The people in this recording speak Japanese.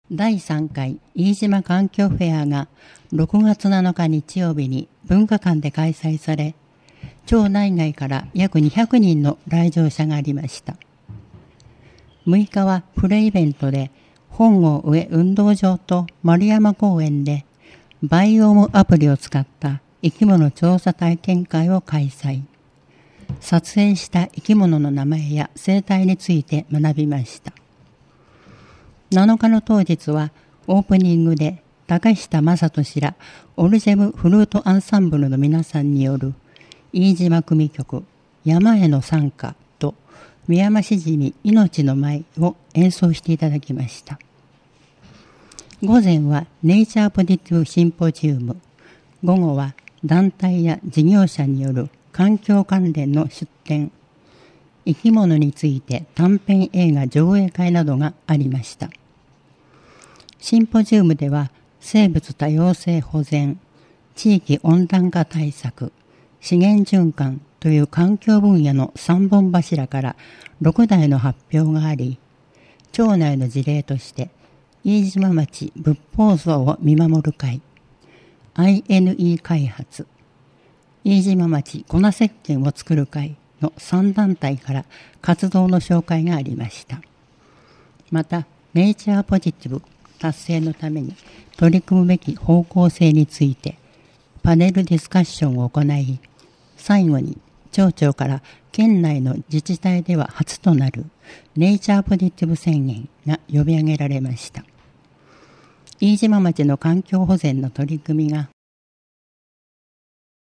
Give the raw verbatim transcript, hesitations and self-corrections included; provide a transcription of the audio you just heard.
だいさんかい飯島環境フェアがろくがつなのか日曜日に文化館で開催され、町内外から約にひゃくにんの来場者がありました。むいかはプレイベントで本郷上運動場と丸山公園でバイオームアプリを使った生き物調査体験会を開催。撮影した生き物の名前や生態について学びました。なのかの当日はオープニングで高下正俊らオルジェムフルートアンサンブルの皆さんによる飯島組曲山への賛歌と宮山しじみ命の舞を演奏していただきました。午前はネイチャーポジティブシンポジウム、午後は団体や事業者による環境関連の出展、生き物について短編映画上映会などがありました。シンポジウムでは生物多様性保全、地域温暖化対策、資源循環という環境分野のさんぼん柱からろくだいの発表があり、町内の事例として飯島町仏法像を見守る会、アイエヌイー 開発、飯島町粉石鹸を作る会のさんだんたいから活動の紹介がありました。また、ネイチャーポジティブ達成のために取り組むべき方向性についてパネルディスカッションを行い、最後に町長から県内の自治体では初となるネイチャーポジティブ宣言が呼び上げられました。飯島町の環境保全の取り組みが